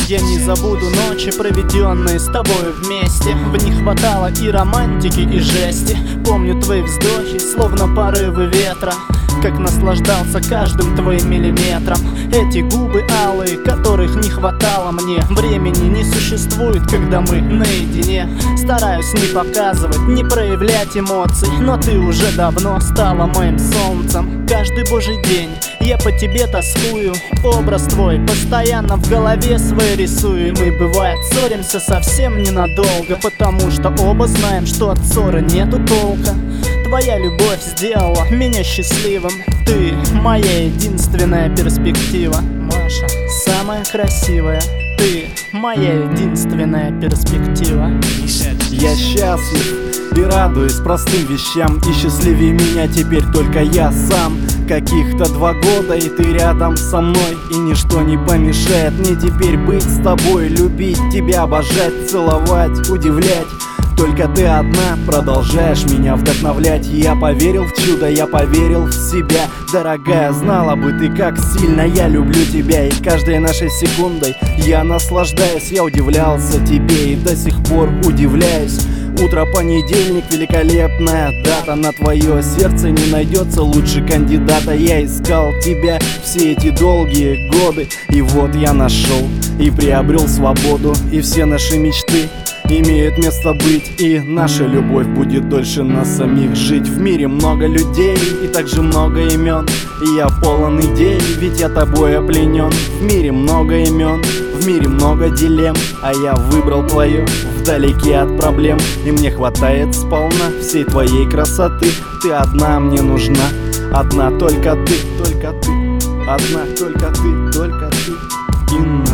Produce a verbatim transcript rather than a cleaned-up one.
Я не забуду ночи, проведенные с тобой вместе. В них хватало и романтики, и жести. Помню твои вздохи, словно порывы ветра, как наслаждался каждым твоим миллиметром. Эти губы алые, которых не хватало мне. Времени не существует, когда мы наедине. Стараюсь не показывать, не проявлять эмоций, но ты уже давно стала моим солнцем. Каждый божий день я по тебе тоскую. Образ твой постоянно в голове своей рисую. И мы, бывает, ссоримся совсем ненадолго, потому что оба знаем, что от ссоры нету толка. Твоя любовь сделала меня счастливым. Ты моя единственная перспектива, Маша, самая красивая. Ты моя единственная перспектива. Я счастлив и радуюсь простым вещам, и счастливее меня теперь только я сам. Каких-то два года, и ты рядом со мной, и ничто не помешает мне теперь быть с тобой. Любить тебя, обожать, целовать, удивлять. Только ты одна продолжаешь меня вдохновлять. Я поверил в чудо, я поверил в себя. Дорогая, знала бы ты, как сильно я люблю тебя. И каждой нашей секундой я наслаждаюсь. Я удивлялся тебе и до сих пор удивляюсь. Утро понедельник, великолепная дата. На твое сердце не найдется лучше кандидата. Я искал тебя все эти долгие годы, и вот я нашел и приобрел свободу. И все наши мечты имеют место быть, и наша любовь будет дольше нас самих жить. В мире много людей и также много имен, и я полон идей, ведь я тобой опленен. В мире много имен, в мире много дилемм, а я выбрал твое вдалеке от проблем. И мне хватает сполна всей твоей красоты. Ты одна мне нужна, одна только ты, только ты, одна только ты, только ты. И